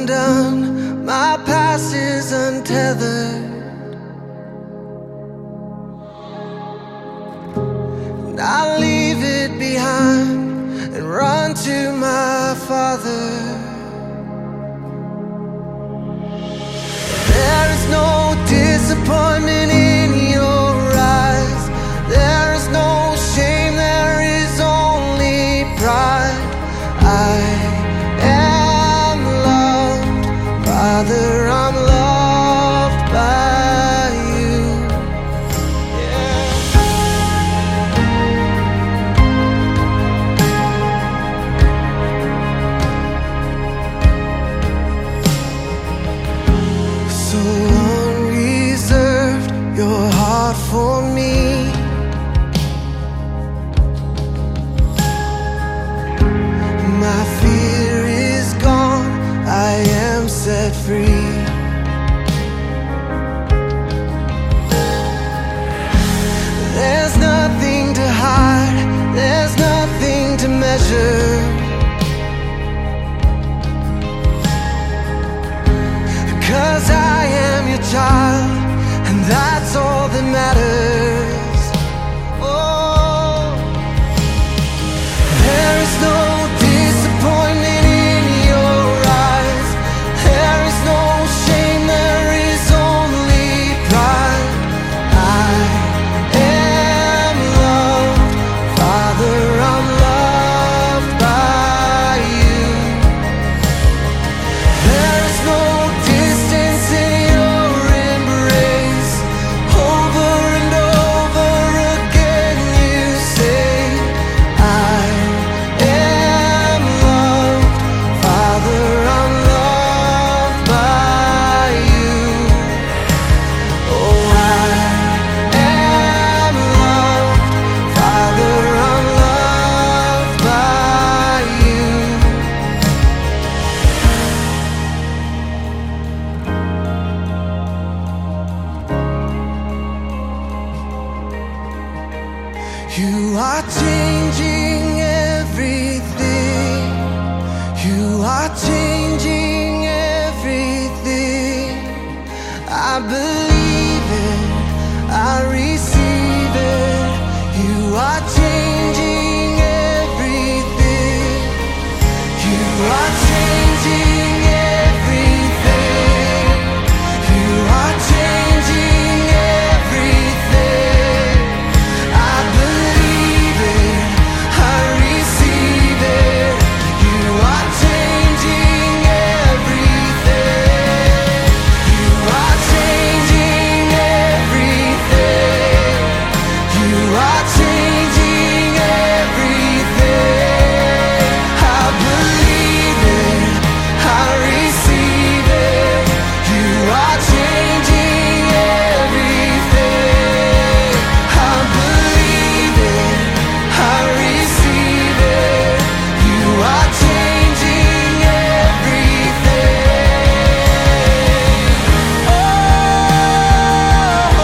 undone, my past is untethered, and I leave it behind and run to my Father. There is no disappointment in your eyes. There is no shame, there is only pride. I am loved, Father, I'm loved by you. Yeah. So unreserved, your heart for me. My fear is gone, I am set free. There's nothing to hide, there's nothing to measure, 'cause I am your child, and that's all that matters. Oh, there is no disappointment in your eyes. There is no shame, there is only pride. I am loved, Father, I'm loved by you. There is no distance in your embrace. Over and over again you say, I am loved, Father, I'm loved by you. Oh, I am loved, Father, I'm loved by you. You are changing everything. You are changing everything. I believe it, I receive it. You are changing everything. You are changing everything. You are changing everything. I believe it, I receive it. You are changing everything. You are changing everything. You are changing everything. I believe it, I receive it. You are changing everything. I believe it, I receive it. You are changing everything. Oh,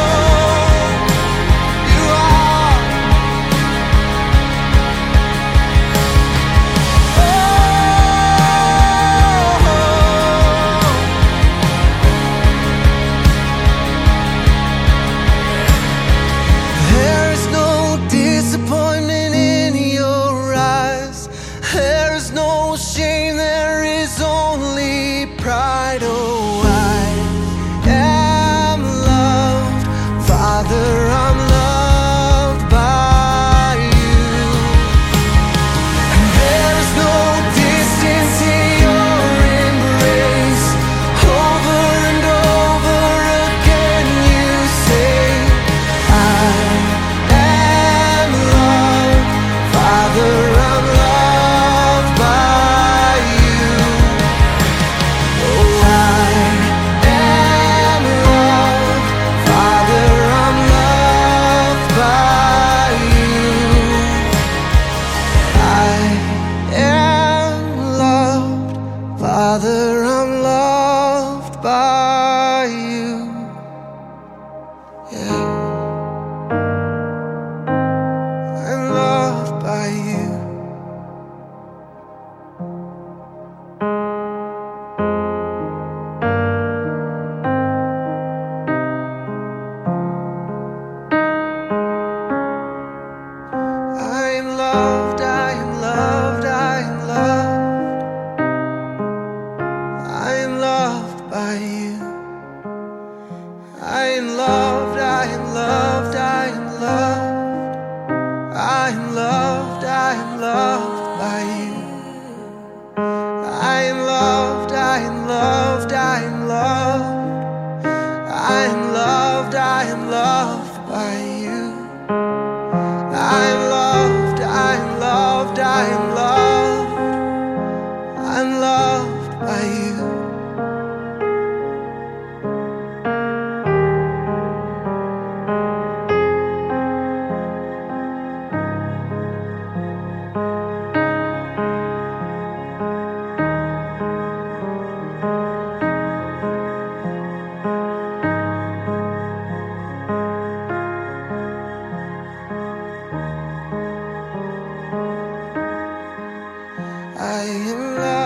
you are. There is no disappointment in your eyes. There is no shame, there is only pride. Oh, I am loved, Father, I'm loved by you. There is no distance in your embrace. Over and over again you say, I am loved, Father, I'm loved by you. Oh, I am loved, Father, I'm loved by you. I am loved, Father, I'm loved by you. Yeah, I'm loved by you. I am lost.